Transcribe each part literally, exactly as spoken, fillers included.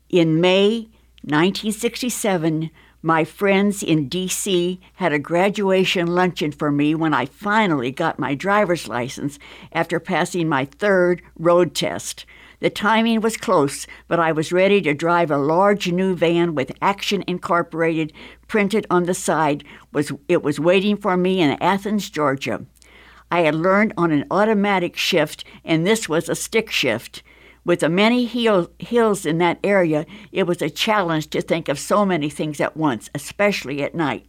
In May nineteen sixty-seven, my friends in D C had a graduation luncheon for me when I finally got my driver's license after passing my third road test. The timing was close, but I was ready to drive a large new van with Action Incorporated printed on the side. Was It was waiting for me in Athens, Georgia. I had learned on an automatic shift, and this was a stick shift. With the many hill, hills in that area, it was a challenge to think of so many things at once, especially at night.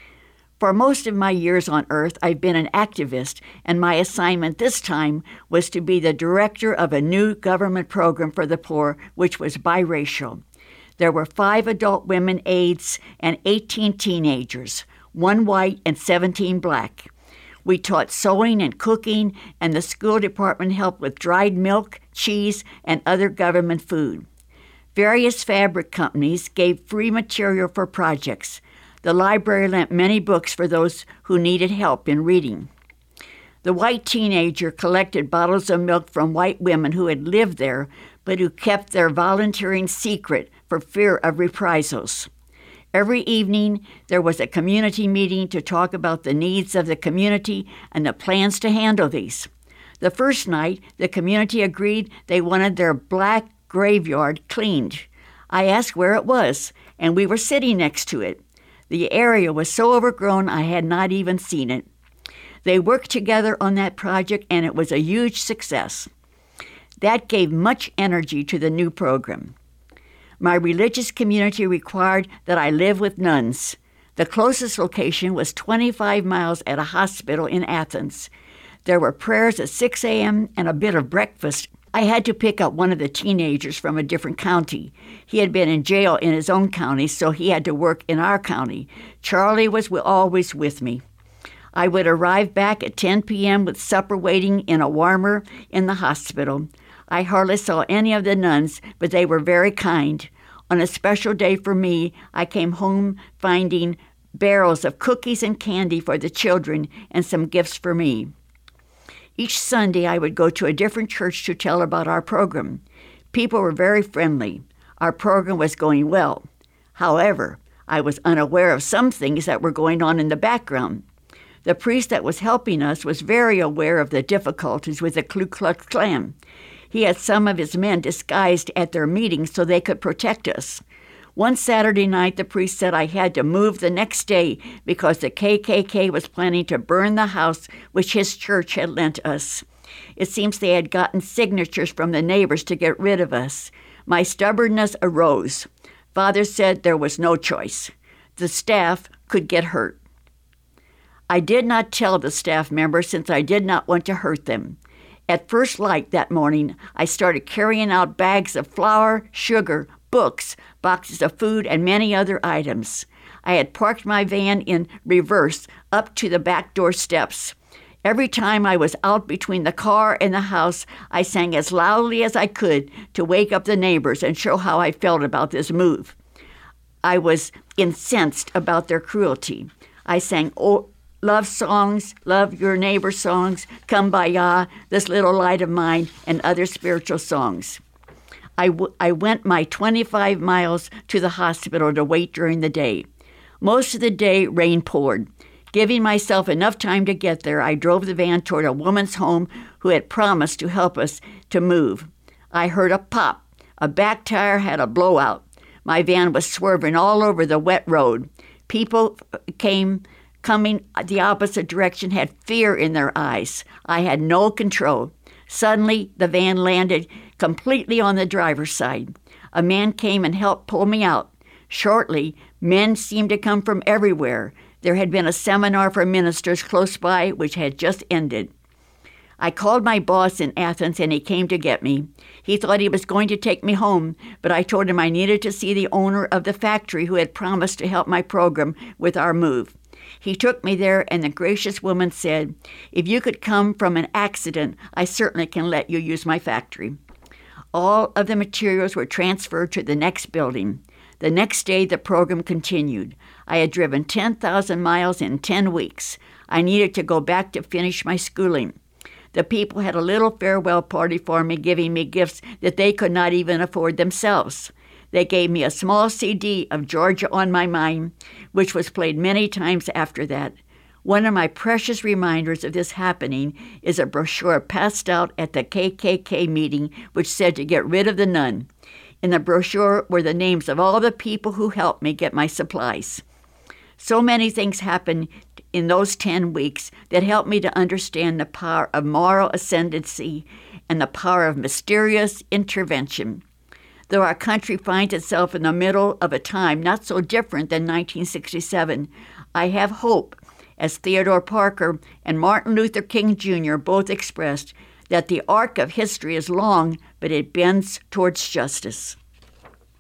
For most of my years on Earth, I've been an activist, and my assignment this time was to be the director of a new government program for the poor, which was biracial. There were five adult women aides and eighteen teenagers, one white and seventeen black. We taught sewing and cooking, and the school department helped with dried milk, cheese, and other government food. Various fabric companies gave free material for projects. The library lent many books for those who needed help in reading. The white teenager collected bottles of milk from white women who had lived there, but who kept their volunteering secret for fear of reprisals. Every evening, there was a community meeting to talk about the needs of the community and the plans to handle these. The first night, the community agreed they wanted their black graveyard cleaned. I asked where it was, and we were sitting next to it. The area was so overgrown I had not even seen it. They worked together on that project, and it was a huge success. That gave much energy to the new program. My religious community required that I live with nuns. The closest location was twenty-five miles at a hospital in Athens. There were prayers at six a.m. and a bit of breakfast. I had to pick up one of the teenagers from a different county. He had been in jail in his own county, so he had to work in our county. Charlie was always with me. I would arrive back at ten p.m. with supper waiting in a warmer in the hospital. I hardly saw any of the nuns, but they were very kind. On a special day for me, I came home finding barrels of cookies and candy for the children and some gifts for me. Each Sunday, I would go to a different church to tell about our program. People were very friendly. Our program was going well. However, I was unaware of some things that were going on in the background. The priest that was helping us was very aware of the difficulties with the Ku Klux Klan. He had some of his men disguised at their meetings so they could protect us. One Saturday night, the priest said I had to move the next day because the K K K was planning to burn the house which his church had lent us. It seems they had gotten signatures from the neighbors to get rid of us. My stubbornness arose. Father said there was no choice. The staff could get hurt. I did not tell the staff members since I did not want to hurt them. At first light that morning, I started carrying out bags of flour, sugar, books, boxes of food, and many other items. I had parked my van in reverse up to the back door steps. Every time I was out between the car and the house, I sang as loudly as I could to wake up the neighbors and show how I felt about this move. I was incensed about their cruelty. I sang oh, love songs, love your neighbor songs, Kumbaya, This Little Light of Mine, and other spiritual songs. I, w- I went my twenty-five miles to the hospital to wait during the day. Most of the day, rain poured. Giving myself enough time to get there, I drove the van toward a woman's home who had promised to help us to move. I heard a pop. A back tire had a blowout. My van was swerving all over the wet road. People came coming the opposite direction had fear in their eyes. I had no control. Suddenly, the van landed completely on the driver's side. A man came and helped pull me out. Shortly, men seemed to come from everywhere. There had been a seminar for ministers close by, which had just ended. I called my boss in Athens, and he came to get me. He thought he was going to take me home, but I told him I needed to see the owner of the factory who had promised to help my program with our move. He took me there, and the gracious woman said, "If you could come from an accident, I certainly can let you use my factory." All of the materials were transferred to the next building. The next day, the program continued. I had driven ten thousand miles in ten weeks. I needed to go back to finish my schooling. The people had a little farewell party for me, giving me gifts that they could not even afford themselves. They gave me a small C D of Georgia on My Mind, which was played many times after that. One of my precious reminders of this happening is a brochure passed out at the K K K meeting which said to get rid of the nun. In the brochure were the names of all the people who helped me get my supplies. So many things happened in those ten weeks that helped me to understand the power of moral ascendancy and the power of mysterious intervention. Though our country finds itself in the middle of a time not so different than nineteen sixty-seven, I have hope, as Theodore Parker and Martin Luther King Junior both expressed, that the arc of history is long, but it bends towards justice.